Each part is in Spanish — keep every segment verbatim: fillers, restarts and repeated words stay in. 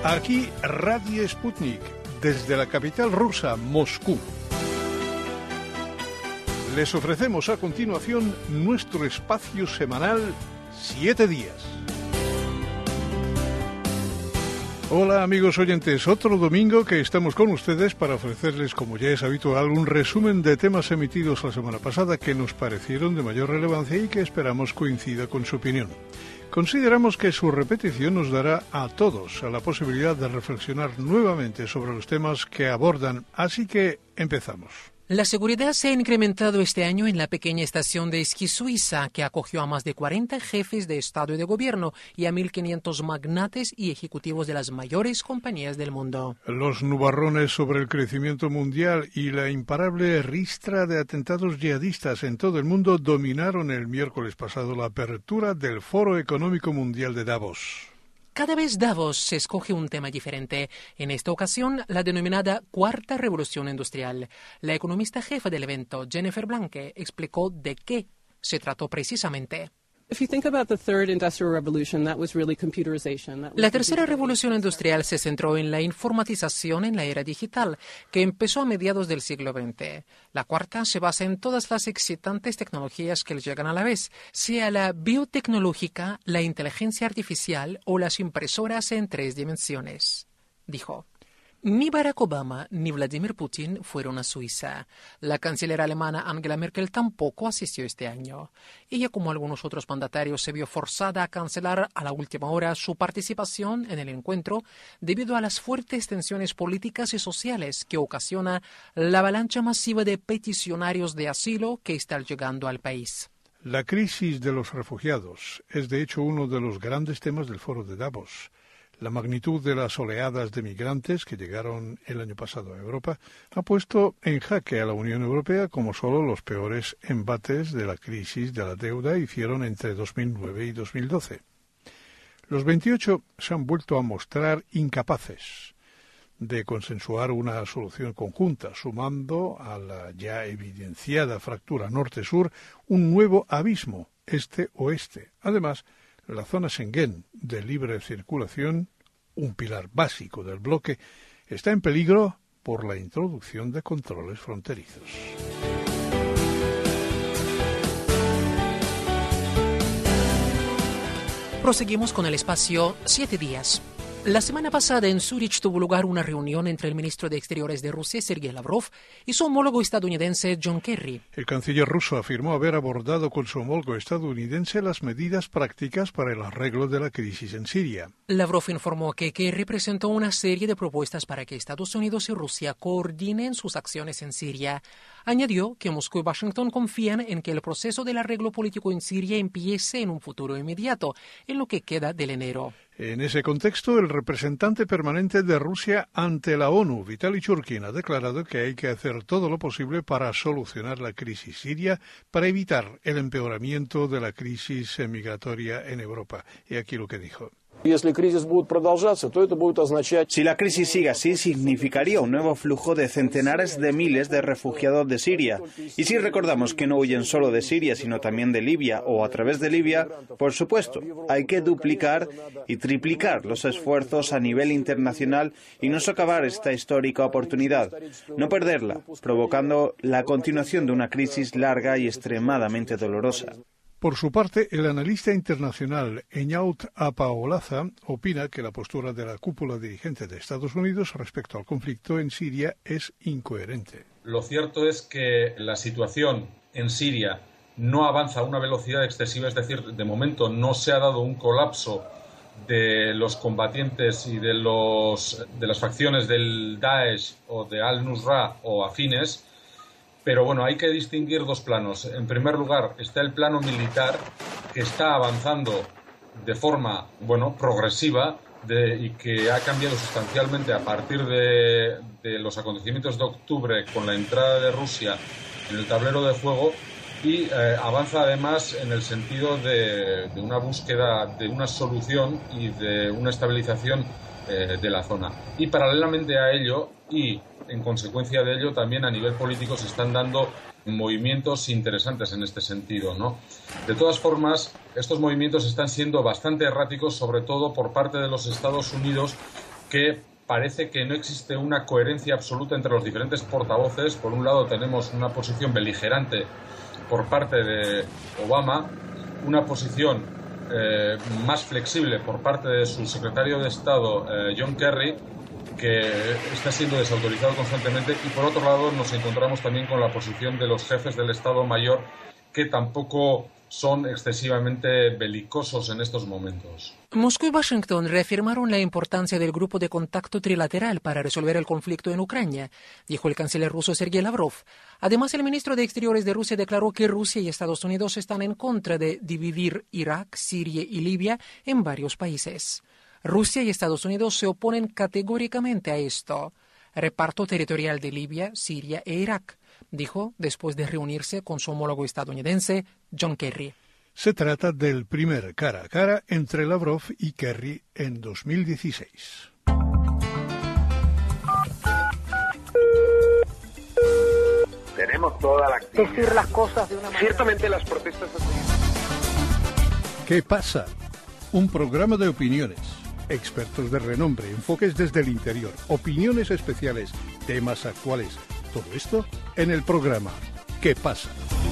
Aquí Radio Sputnik, desde la capital rusa, Moscú. Les ofrecemos a continuación nuestro espacio semanal Siete Días. Hola amigos oyentes, otro domingo que estamos con ustedes para ofrecerles, como ya es habitual, un resumen de temas emitidos la semana pasada que nos parecieron de mayor relevancia y que esperamos coincida con su opinión. Consideramos que su repetición nos dará a todos la posibilidad de reflexionar nuevamente sobre los temas que abordan, así que empezamos. La seguridad se ha incrementado este año en la pequeña estación de esquí suiza, que acogió a más de cuarenta jefes de Estado y de Gobierno y a mil quinientos magnates y ejecutivos de las mayores compañías del mundo. Los nubarrones sobre el crecimiento mundial y la imparable ristra de atentados yihadistas en todo el mundo dominaron el miércoles pasado la apertura del Foro Económico Mundial de Davos. Cada vez Davos se escoge un tema diferente. En esta ocasión, la denominada Cuarta Revolución Industrial. La economista jefa del evento, Jennifer Blanke, explicó de qué se trató precisamente. La tercera revolución industrial se centró en la informatización en la era digital, que empezó a mediados del siglo veinte. La cuarta se basa en todas las excitantes tecnologías que llegan a la vez, sea la biotecnológica, la inteligencia artificial o las impresoras en tres dimensiones, dijo. Ni Barack Obama ni Vladimir Putin fueron a Suiza. La canciller alemana Angela Merkel tampoco asistió este año. Ella, como algunos otros mandatarios, se vio forzada a cancelar a la última hora su participación en el encuentro debido a las fuertes tensiones políticas y sociales que ocasiona la avalancha masiva de peticionarios de asilo que está llegando al país. La crisis de los refugiados es, de hecho, uno de los grandes temas del Foro de Davos. La magnitud de las oleadas de migrantes que llegaron el año pasado a Europa ha puesto en jaque a la Unión Europea, como solo los peores embates de la crisis de la deuda hicieron entre dos mil nueve y dos mil doce. Los veintiocho se han vuelto a mostrar incapaces de consensuar una solución conjunta, sumando a la ya evidenciada fractura norte-sur un nuevo abismo este-oeste. Además, la zona Schengen de libre circulación, un pilar básico del bloque, está en peligro por la introducción de controles fronterizos. Proseguimos con el espacio Siete Días. La semana pasada en Zúrich tuvo lugar una reunión entre el ministro de Exteriores de Rusia, Sergei Lavrov, y su homólogo estadounidense, John Kerry. El canciller ruso afirmó haber abordado con su homólogo estadounidense las medidas prácticas para el arreglo de la crisis en Siria. Lavrov informó que Kerry presentó una serie de propuestas para que Estados Unidos y Rusia coordinen sus acciones en Siria. Añadió que Moscú y Washington confían en que el proceso del arreglo político en Siria empiece en un futuro inmediato, en lo que queda del enero. En ese contexto, el representante permanente de Rusia ante la ONU, Vitaly Churkin, ha declarado que hay que hacer todo lo posible para solucionar la crisis siria, para evitar el empeoramiento de la crisis migratoria en Europa. Y aquí lo que dijo. Si la crisis sigue así, significaría un nuevo flujo de centenares de miles de refugiados de Siria. Y si recordamos que no huyen solo de Siria, sino también de Libia o a través de Libia, por supuesto, hay que duplicar y triplicar los esfuerzos a nivel internacional y no socavar esta histórica oportunidad, no perderla, provocando la continuación de una crisis larga y extremadamente dolorosa. Por su parte, el analista internacional Eñaut Apaolaza opina que la postura de la cúpula dirigente de Estados Unidos respecto al conflicto en Siria es incoherente. Lo cierto es que la situación en Siria no avanza a una velocidad excesiva, es decir, de momento no se ha dado un colapso de los combatientes y de, los, de las facciones del Daesh o de Al-Nusra o afines. Pero bueno, hay que distinguir dos planos. En primer lugar, está el plano militar, que está avanzando de forma, bueno, progresiva de, y que ha cambiado sustancialmente a partir de, de los acontecimientos de octubre con la entrada de Rusia en el tablero de juego y eh, avanza además en el sentido de, de una búsqueda de una solución y de una estabilización eh, de la zona. Y paralelamente a ello y en consecuencia de ello, también a nivel político se están dando movimientos interesantes en este sentido, ¿no? De todas formas, estos movimientos están siendo bastante erráticos, sobre todo por parte de los Estados Unidos, que parece que no existe una coherencia absoluta entre los diferentes portavoces. Por un lado tenemos una posición beligerante por parte de Obama, una posición eh, más flexible por parte de su secretario de Estado, eh, John Kerry, que está siendo desautorizado constantemente, y por otro lado nos encontramos también con la posición de los jefes del Estado Mayor, que tampoco son excesivamente belicosos en estos momentos. Moscú y Washington reafirmaron la importancia del grupo de contacto trilateral para resolver el conflicto en Ucrania, dijo el canciller ruso Sergei Lavrov. Además, el ministro de Exteriores de Rusia declaró que Rusia y Estados Unidos están en contra de dividir Irak, Siria y Libia en varios países. Rusia y Estados Unidos se oponen categóricamente a esto. Reparto territorial de Libia, Siria e Irak, dijo después de reunirse con su homólogo estadounidense, John Kerry. Se trata del primer cara a cara entre Lavrov y Kerry en dos mil dieciséis. Tenemos toda la actividad. Decir las cosas de una manera. Ciertamente las protestas. ¿Qué pasa? Un programa de opiniones. Expertos de renombre, enfoques desde el interior, opiniones especiales, temas actuales. Todo esto en el programa ¿Qué pasa?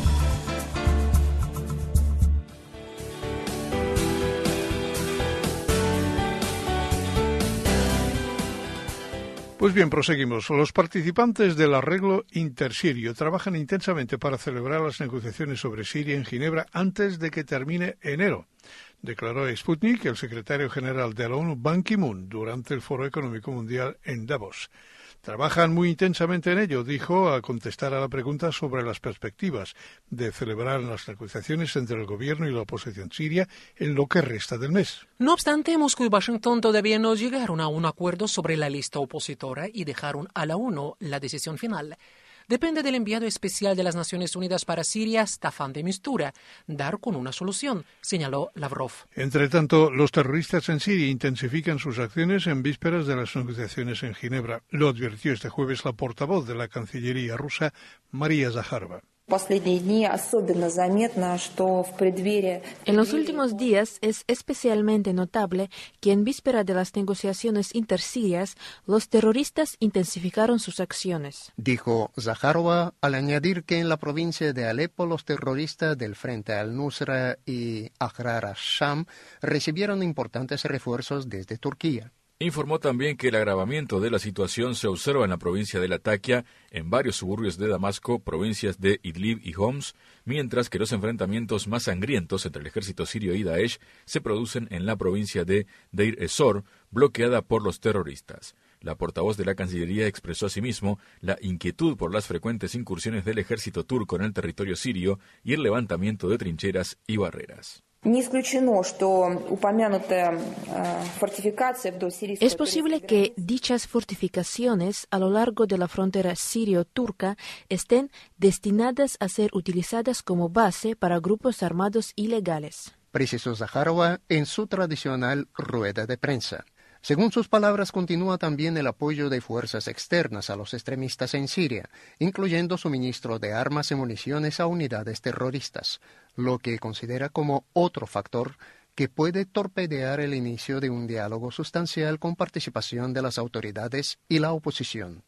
Pues bien, proseguimos. Los participantes del arreglo intersirio trabajan intensamente para celebrar las negociaciones sobre Siria en Ginebra antes de que termine enero, declaró Sputnik el secretario general de la ONU, Ban Ki-moon, durante el Foro Económico Mundial en Davos. Trabajan muy intensamente en ello, dijo, al contestar a la pregunta sobre las perspectivas de celebrar las negociaciones entre el gobierno y la oposición siria en lo que resta del mes. No obstante, Moscú y Washington todavía no llegaron a un acuerdo sobre la lista opositora y dejaron a la ONU la decisión final. Depende del enviado especial de las Naciones Unidas para Siria, Staffan de Mistura, dar con una solución, señaló Lavrov. Entre tanto, los terroristas en Siria intensifican sus acciones en vísperas de las negociaciones en Ginebra. Lo advirtió este jueves la portavoz de la Cancillería rusa, María Zakharova. En los últimos días es especialmente notable que en víspera de las negociaciones intersirias, los terroristas intensificaron sus acciones. Dijo Zakharova al añadir que en la provincia de Alepo los terroristas del Frente al-Nusra y Ahrar al-Sham recibieron importantes refuerzos desde Turquía. Informó también que el agravamiento de la situación se observa en la provincia de Latakia, en varios suburbios de Damasco, provincias de Idlib y Homs, mientras que los enfrentamientos más sangrientos entre el ejército sirio y Daesh se producen en la provincia de Deir ez-Zor, bloqueada por los terroristas. La portavoz de la Cancillería expresó asimismo la inquietud por las frecuentes incursiones del ejército turco en el territorio sirio y el levantamiento de trincheras y barreras. Es posible que dichas fortificaciones a lo largo de la frontera sirio-turca estén destinadas a ser utilizadas como base para grupos armados ilegales, precisó Zakharova en su tradicional rueda de prensa. Según sus palabras, continúa también el apoyo de fuerzas externas a los extremistas en Siria, incluyendo suministro de armas y municiones a unidades terroristas, lo que considera como otro factor que puede torpedear el inicio de un diálogo sustancial con participación de las autoridades y la oposición.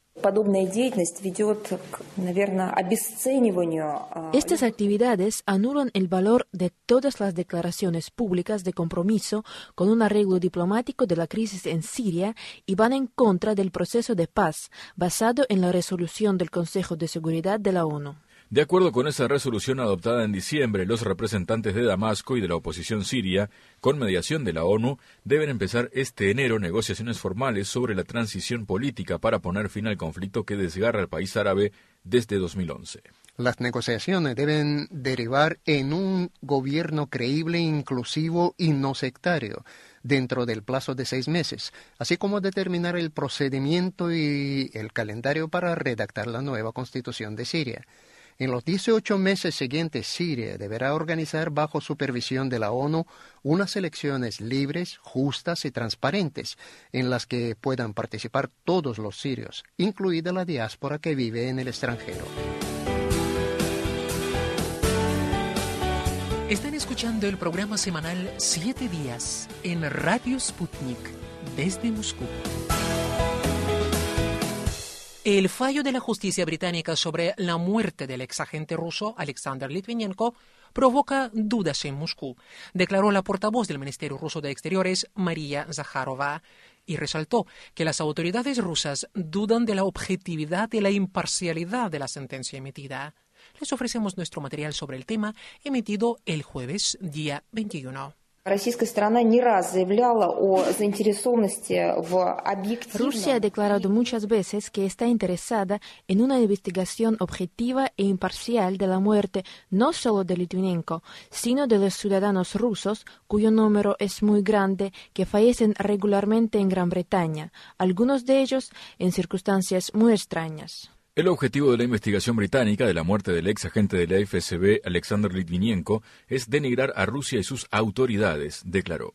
Estas actividades anulan el valor de todas las declaraciones públicas de compromiso con un arreglo diplomático de la crisis en Siria y van en contra del proceso de paz basado en la resolución del Consejo de Seguridad de la ONU. De acuerdo con esa resolución adoptada en diciembre, los representantes de Damasco y de la oposición siria, con mediación de la ONU, deben empezar este enero negociaciones formales sobre la transición política para poner fin al conflicto que desgarra al país árabe desde dos mil once. Las negociaciones deben derivar en un gobierno creíble, inclusivo y no sectario, dentro del plazo de seis meses, así como determinar el procedimiento y el calendario para redactar la nueva constitución de Siria. En los dieciocho meses siguientes, Siria deberá organizar bajo supervisión de la ONU unas elecciones libres, justas y transparentes, en las que puedan participar todos los sirios, incluida la diáspora que vive en el extranjero. Están escuchando el programa semanal Siete Días en Radio Sputnik desde Moscú. El fallo de la justicia británica sobre la muerte del exagente ruso Alexander Litvinenko provoca dudas en Moscú, declaró la portavoz del Ministerio Ruso de Exteriores, María Zakharova, y resaltó que las autoridades rusas dudan de la objetividad y la imparcialidad de la sentencia emitida. Les ofrecemos nuestro material sobre el tema, emitido el jueves, día veintiuno. Rusia ha declarado muchas veces que está interesada en una investigación objetiva e imparcial de la muerte no solo de Litvinenko, sino de los ciudadanos rusos, cuyo número es muy grande, que fallecen regularmente en Gran Bretaña, algunos de ellos en circunstancias muy extrañas. El objetivo de la investigación británica de la muerte del ex agente de la F S B, Alexander Litvinenko, es denigrar a Rusia y sus autoridades, declaró.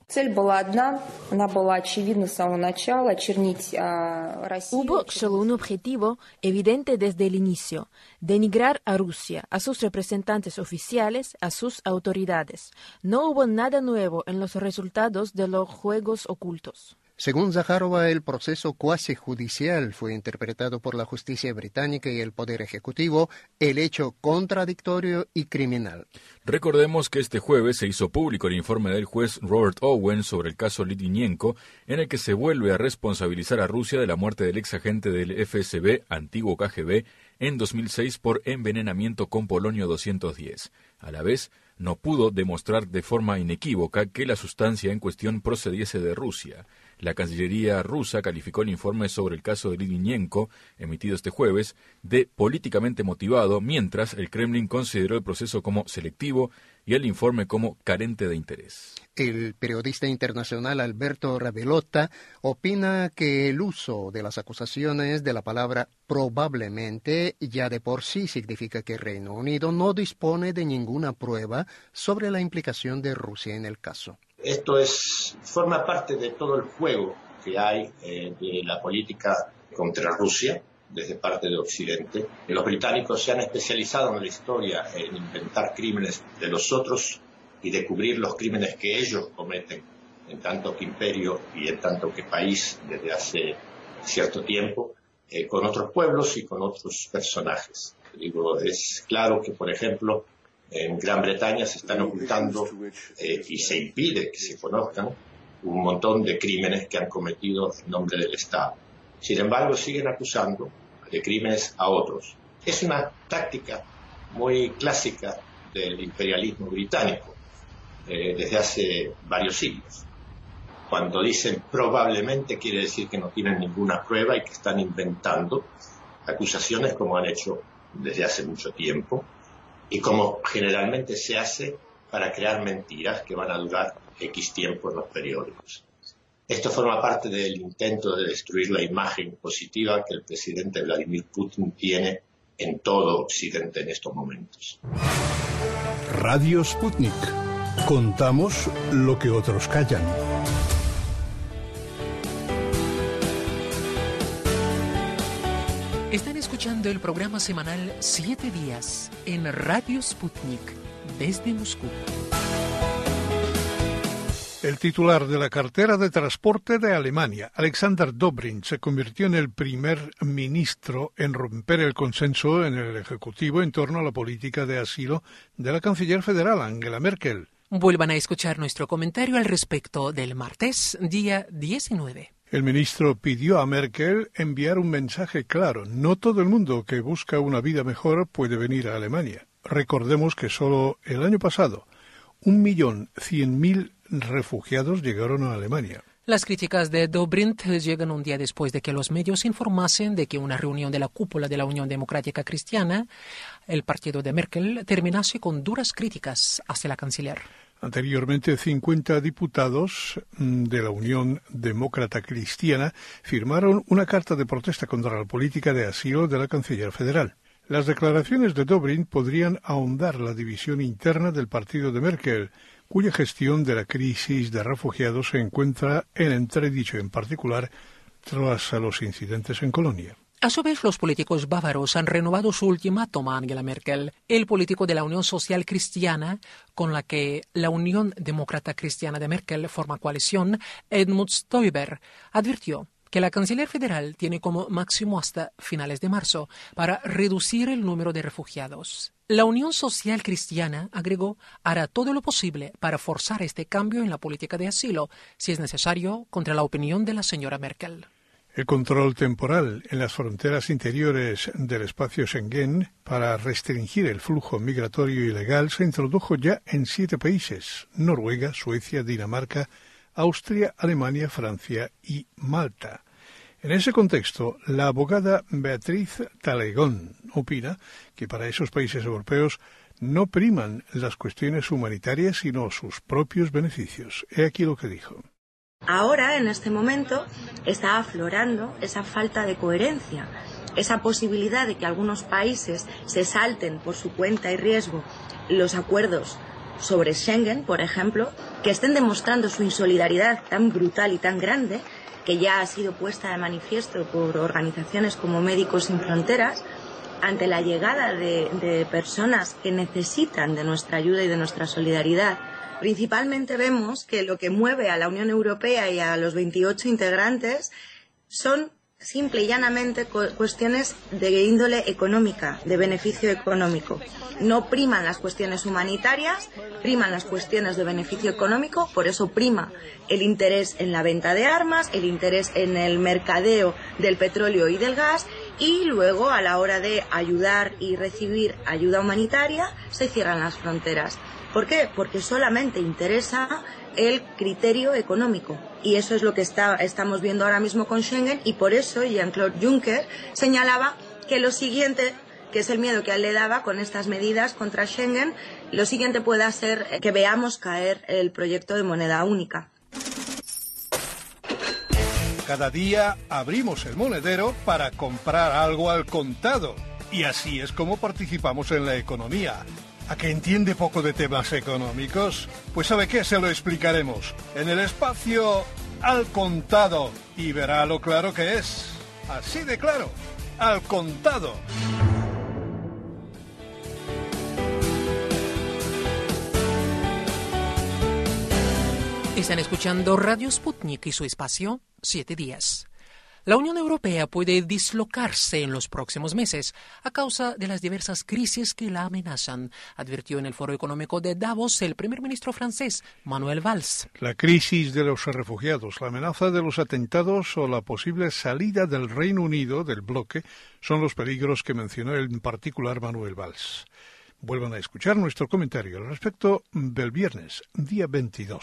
Hubo solo un objetivo evidente desde el inicio: denigrar a Rusia, a sus representantes oficiales, a sus autoridades. No hubo nada nuevo en los resultados de los juegos ocultos. Según Zakharova, el proceso cuasi judicial fue interpretado por la justicia británica y el Poder Ejecutivo el hecho contradictorio y criminal. Recordemos que este jueves se hizo público el informe del juez Robert Owen sobre el caso Litvinenko, en el que se vuelve a responsabilizar a Rusia de la muerte del ex agente del F S B, antiguo K G B, en dos mil seis por envenenamiento con polonio doscientos diez. A la vez, no pudo demostrar de forma inequívoca que la sustancia en cuestión procediese de Rusia. La Cancillería rusa calificó el informe sobre el caso de Litvinenko, emitido este jueves, de políticamente motivado, mientras el Kremlin consideró el proceso como selectivo y el informe como carente de interés. El periodista internacional Alberto Ravelotta opina que el uso de las acusaciones de la palabra probablemente ya de por sí significa que Reino Unido no dispone de ninguna prueba sobre la implicación de Rusia en el caso. Esto es, forma parte de todo el juego que hay eh, de la política contra Rusia desde parte de Occidente. Los británicos se han especializado en la historia en inventar crímenes de los otros y de cubrir los crímenes que ellos cometen, en tanto que imperio y en tanto que país desde hace cierto tiempo, eh, con otros pueblos y con otros personajes. Digo, es claro que, por ejemplo, en Gran Bretaña se están ocultando eh, y se impide que se conozcan un montón de crímenes que han cometido en nombre del Estado. Sin embargo, siguen acusando de crímenes a otros. Es una táctica muy clásica del imperialismo británico eh, desde hace varios siglos. Cuando dicen probablemente, quiere decir que no tienen ninguna prueba y que están inventando acusaciones como han hecho desde hace mucho tiempo, y como generalmente se hace para crear mentiras que van a durar X tiempo en los periódicos. Esto forma parte del intento de destruir la imagen positiva que el presidente Vladimir Putin tiene en todo Occidente en estos momentos. Radio Sputnik. Contamos lo que otros callan. Están escuchando el programa semanal Siete Días en Radio Sputnik, desde Moscú. El titular de la cartera de transporte de Alemania, Alexander Dobrindt, se convirtió en el primer ministro en romper el consenso en el Ejecutivo en torno a la política de asilo de la canciller federal, Angela Merkel. Vuelvan a escuchar nuestro comentario al respecto del martes, día diecinueve. El ministro pidió a Merkel enviar un mensaje claro. No todo el mundo que busca una vida mejor puede venir a Alemania. Recordemos que solo el año pasado un millón cien mil refugiados llegaron a Alemania. Las críticas de Dobrindt llegan un día después de que los medios informasen de que una reunión de la cúpula de la Unión Democrática Cristiana, el partido de Merkel, terminase con duras críticas hacia la canciller. Anteriormente, cincuenta diputados de la Unión Demócrata Cristiana firmaron una carta de protesta contra la política de asilo de la canciller federal. Las declaraciones de Dobrindt podrían ahondar la división interna del partido de Merkel, cuya gestión de la crisis de refugiados se encuentra en entredicho, en particular tras los incidentes en Colonia. A su vez, los políticos bávaros han renovado su ultimátum a Angela Merkel. El político de la Unión Social Cristiana, con la que la Unión Demócrata Cristiana de Merkel forma coalición, Edmund Stoiber, advirtió que la canciller federal tiene como máximo hasta finales de marzo para reducir el número de refugiados. La Unión Social Cristiana, agregó, hará todo lo posible para forzar este cambio en la política de asilo, si es necesario, contra la opinión de la señora Merkel. El control temporal en las fronteras interiores del espacio Schengen para restringir el flujo migratorio ilegal se introdujo ya en siete países: Noruega, Suecia, Dinamarca, Austria, Alemania, Francia y Malta. En ese contexto, la abogada Beatriz Talegón opina que para esos países europeos no priman las cuestiones humanitarias sino sus propios beneficios. He aquí lo que dijo. Ahora, en este momento, está aflorando esa falta de coherencia, esa posibilidad de que algunos países se salten por su cuenta y riesgo los acuerdos sobre Schengen, por ejemplo, que estén demostrando su insolidaridad tan brutal y tan grande, que ya ha sido puesta de manifiesto por organizaciones como Médicos Sin Fronteras, ante la llegada de, de personas que necesitan de nuestra ayuda y de nuestra solidaridad. Principalmente vemos que lo que mueve a la Unión Europea y a los veintiocho integrantes son simple y llanamente cuestiones de índole económica, de beneficio económico. No priman las cuestiones humanitarias, priman las cuestiones de beneficio económico, por eso prima el interés en la venta de armas, el interés en el mercadeo del petróleo y del gas, y luego a la hora de ayudar y recibir ayuda humanitaria se cierran las fronteras. ¿Por qué? Porque solamente interesa el criterio económico. Y eso es lo que está, estamos viendo ahora mismo con Schengen, y por eso Jean-Claude Juncker señalaba que lo siguiente, que es el miedo que a él le daba con estas medidas contra Schengen, lo siguiente pueda ser que veamos caer el proyecto de moneda única. Cada día abrimos el monedero para comprar algo al contado. Y así es como participamos en la economía. ¿A que entiende poco de temas económicos? Pues ¿sabe qué? Se lo explicaremos en el espacio Al Contado y verá lo claro que es. Así de claro, al contado. Están escuchando Radio Sputnik y su espacio Siete Días. La Unión Europea puede dislocarse en los próximos meses a causa de las diversas crisis que la amenazan, advirtió en el Foro Económico de Davos el primer ministro francés, Manuel Valls. La crisis de los refugiados, la amenaza de los atentados o la posible salida del Reino Unido del bloque son los peligros que mencionó en particular Manuel Valls. Vuelvan a escuchar nuestro comentario al respecto del viernes, día veintidós.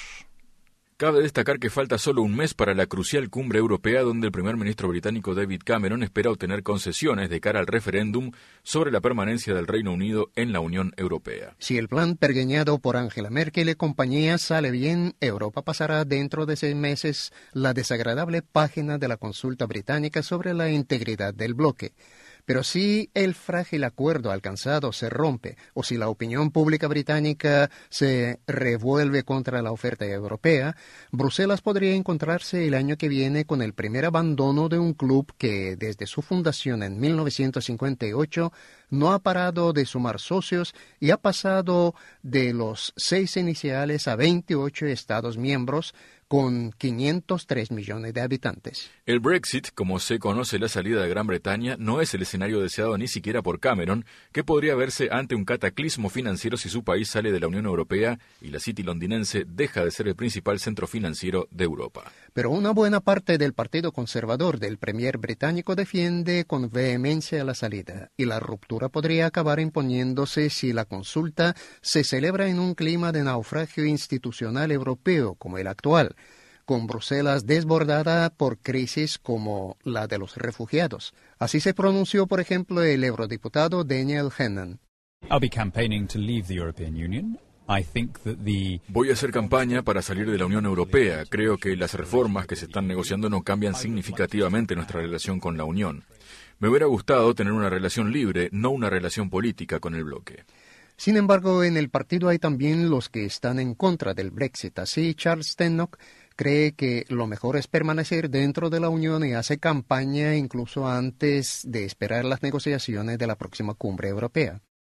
Cabe destacar que falta solo un mes para la crucial cumbre europea donde el primer ministro británico David Cameron espera obtener concesiones de cara al referéndum sobre la permanencia del Reino Unido en la Unión Europea. Si el plan pergeñado por Angela Merkel y compañía sale bien, Europa pasará dentro de seis meses la desagradable página de la consulta británica sobre la integridad del bloque. Pero si el frágil acuerdo alcanzado se rompe o si la opinión pública británica se revuelve contra la oferta europea, Bruselas podría encontrarse el año que viene con el primer abandono de un club que desde su fundación en mil novecientos cincuenta y ocho no ha parado de sumar socios y ha pasado de los seis iniciales a veintiocho Estados miembros, con quinientos tres millones de habitantes. El Brexit, como se conoce la salida de Gran Bretaña, no es el escenario deseado ni siquiera por Cameron, que podría verse ante un cataclismo financiero si su país sale de la Unión Europea y la City londinense deja de ser el principal centro financiero de Europa. Pero una buena parte del Partido Conservador del Premier británico defiende con vehemencia la salida, y la ruptura podría acabar imponiéndose si la consulta se celebra en un clima de naufragio institucional europeo como el actual, con Bruselas desbordada por crisis como la de los refugiados. Así se pronunció, por ejemplo, el eurodiputado Daniel Hannan. I'll be campaigning to leave the European Union. I think that the... Voy a hacer campaña para salir de la Unión Europea. Creo que las reformas que se están negociando no cambian significativamente nuestra relación con la Unión. Me hubiera gustado tener una relación libre, no una relación política con el bloque. Sin embargo, en el partido hay también los que están en contra del Brexit. Así, Charles Tannock cree que lo mejor es permanecer dentro de la Unión y hace campaña incluso antes de esperar las negociaciones de la próxima cumbre europea.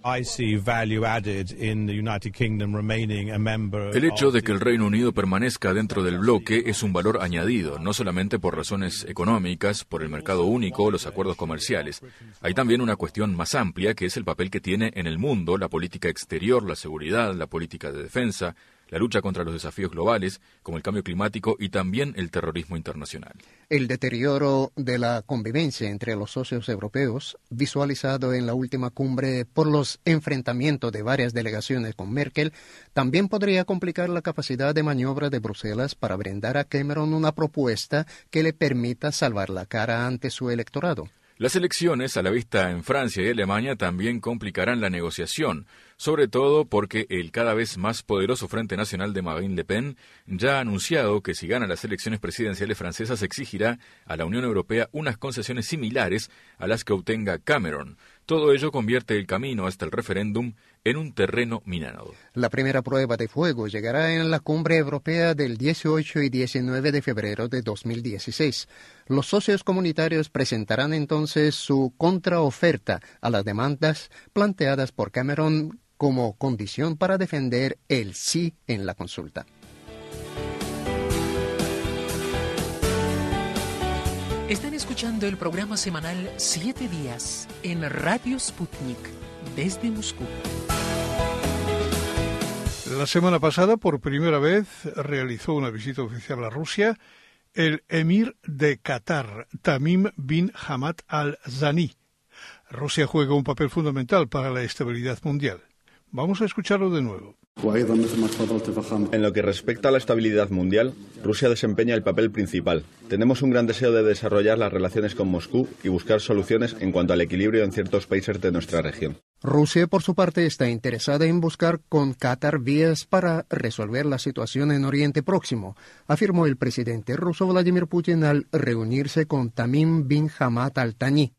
El hecho de que el Reino Unido permanezca dentro del bloque es un valor añadido, no solamente por razones económicas, por el mercado único, los acuerdos comerciales. Hay también una cuestión más amplia, que es el papel que tiene en el mundo la política exterior, la seguridad, la política de defensa, la lucha contra los desafíos globales, como el cambio climático y también el terrorismo internacional. El deterioro de la convivencia entre los socios europeos, visualizado en la última cumbre por los enfrentamientos de varias delegaciones con Merkel, también podría complicar la capacidad de maniobra de Bruselas para brindar a Cameron una propuesta que le permita salvar la cara ante su electorado. Las elecciones a la vista en Francia y Alemania también complicarán la negociación, sobre todo porque el cada vez más poderoso Frente Nacional de Marine Le Pen ya ha anunciado que si gana las elecciones presidenciales francesas exigirá a la Unión Europea unas concesiones similares a las que obtenga Cameron. Todo ello convierte el camino hasta el referéndum en un terreno minado. La primera prueba de fuego llegará en la cumbre europea del dieciocho y diecinueve de febrero de dos mil dieciséis. Los socios comunitarios presentarán entonces su contraoferta a las demandas planteadas por Cameron como condición para defender el sí en la consulta. Están escuchando el programa semanal Siete Días en Radio Sputnik desde Moscú. La semana pasada, por primera vez, realizó una visita oficial a Rusia el emir de Qatar, Tamim bin Hamad Al Thani. Rusia juega un papel fundamental para la estabilidad mundial. Vamos a escucharlo de nuevo. En lo que respecta a la estabilidad mundial, Rusia desempeña el papel principal. Tenemos un gran deseo de desarrollar las relaciones con Moscú y buscar soluciones en cuanto al equilibrio en ciertos países de nuestra región. Rusia, por su parte, está interesada en buscar con Qatar vías para resolver la situación en Oriente Próximo, afirmó el presidente ruso Vladimir Putin al reunirse con Tamim bin Hamad Al Thani.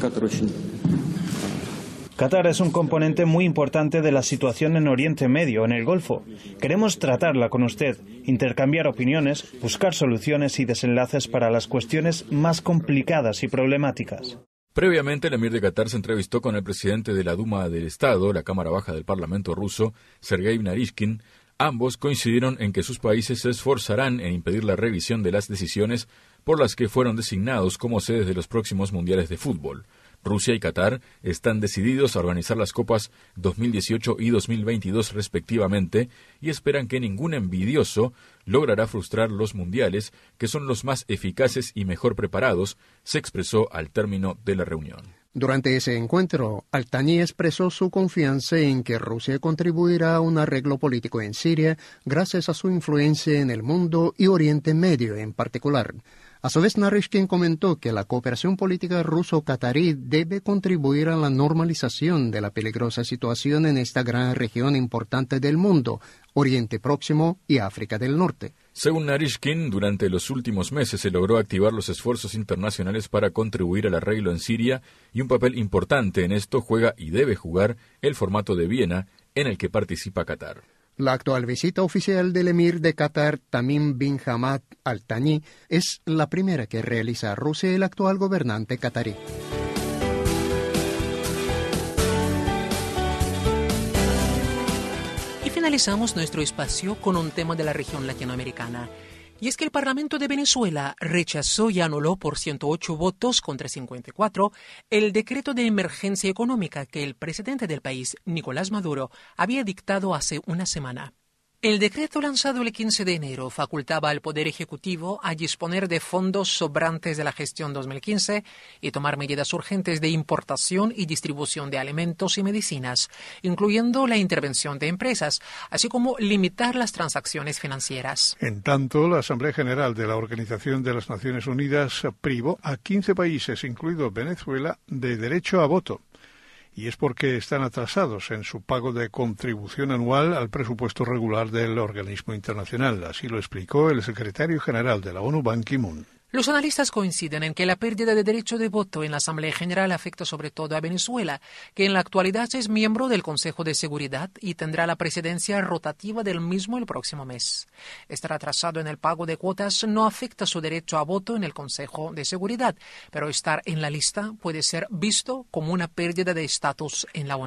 Qatar es un componente muy importante de la situación en Oriente Medio, en el Golfo. Queremos tratarla con usted, intercambiar opiniones, buscar soluciones y desenlaces para las cuestiones más complicadas y problemáticas. Previamente, el emir de Qatar se entrevistó con el presidente de la Duma del Estado, la Cámara Baja del Parlamento ruso, Sergei Naryshkin. Ambos coincidieron en que sus países se esforzarán en impedir la revisión de las decisiones por las que fueron designados como sedes de los próximos mundiales de fútbol. Rusia y Qatar están decididos a organizar las Copas dos mil dieciocho y dos mil veintidós respectivamente y esperan que ningún envidioso logrará frustrar los mundiales, que son los más eficaces y mejor preparados, se expresó al término de la reunión. Durante ese encuentro, Al Thani expresó su confianza en que Rusia contribuirá a un arreglo político en Siria gracias a su influencia en el mundo y Oriente Medio en particular. A su vez, Naryshkin comentó que la cooperación política ruso-catarí debe contribuir a la normalización de la peligrosa situación en esta gran región importante del mundo, Oriente Próximo y África del Norte. Según Naryshkin, durante los últimos meses se logró activar los esfuerzos internacionales para contribuir al arreglo en Siria y un papel importante en esto juega y debe jugar el formato de Viena en el que participa Qatar. La actual visita oficial del emir de Qatar, Tamim bin Hamad Al Thani, es la primera que realiza Rusia el actual gobernante qatarí. Y finalizamos nuestro espacio con un tema de la región latinoamericana. Y es que el Parlamento de Venezuela rechazó y anuló por ciento ocho votos contra cincuenta y cuatro el decreto de emergencia económica que el presidente del país, Nicolás Maduro, había dictado hace una semana. El decreto lanzado el quince de enero facultaba al Poder Ejecutivo a disponer de fondos sobrantes de la gestión dos mil quince y tomar medidas urgentes de importación y distribución de alimentos y medicinas, incluyendo la intervención de empresas, así como limitar las transacciones financieras. En tanto, la Asamblea General de la Organización de las Naciones Unidas privó a quince países, incluido Venezuela, de derecho a voto. Y es porque están atrasados en su pago de contribución anual al presupuesto regular del organismo internacional. Así lo explicó el secretario general de la ONU, Ban Ki-moon. Los analistas coinciden en que la pérdida de derecho de voto en la Asamblea General afecta sobre todo a Venezuela, que en la actualidad es miembro del Consejo de Seguridad y tendrá la presidencia rotativa del mismo el próximo mes. Estar atrasado en el pago de cuotas no afecta su derecho a voto en el Consejo de Seguridad, pero estar en la lista puede ser visto como una pérdida de estatus en la ONU.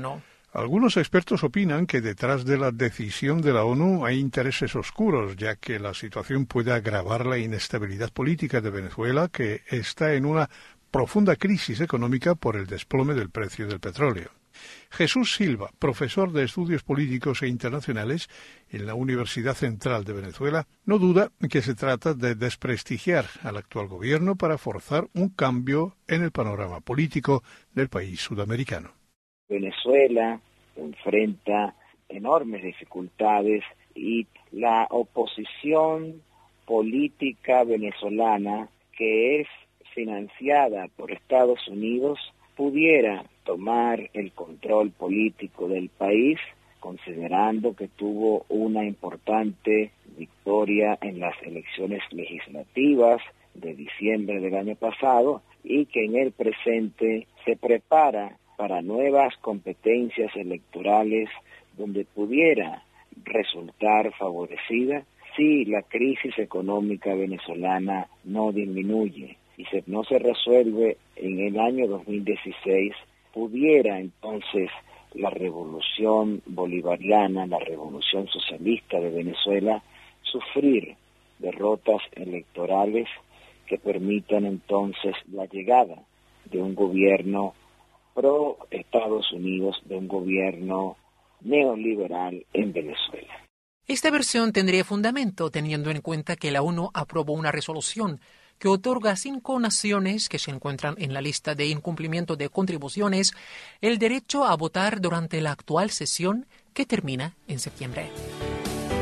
Algunos expertos opinan que detrás de la decisión de la ONU hay intereses oscuros, ya que la situación puede agravar la inestabilidad política de Venezuela, que está en una profunda crisis económica por el desplome del precio del petróleo. Jesús Silva, profesor de Estudios Políticos e Internacionales en la Universidad Central de Venezuela, no duda que se trata de desprestigiar al actual gobierno para forzar un cambio en el panorama político del país sudamericano. Venezuela enfrenta enormes dificultades y la oposición política venezolana, que es financiada por Estados Unidos, pudiera tomar el control político del país, considerando que tuvo una importante victoria en las elecciones legislativas de diciembre del año pasado y que en el presente se prepara para nuevas competencias electorales donde pudiera resultar favorecida si la crisis económica venezolana no disminuye y se, no se resuelve en el año dos mil dieciséis, pudiera entonces la revolución bolivariana, la revolución socialista de Venezuela, sufrir derrotas electorales que permitan entonces la llegada de un gobierno pro Estados Unidos, de un gobierno neoliberal en Venezuela. Esta versión tendría fundamento teniendo en cuenta que la ONU aprobó una resolución que otorga a cinco naciones que se encuentran en la lista de incumplimiento de contribuciones el derecho a votar durante la actual sesión que termina en septiembre.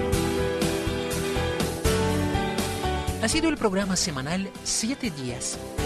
Ha sido el programa semanal Siete Días.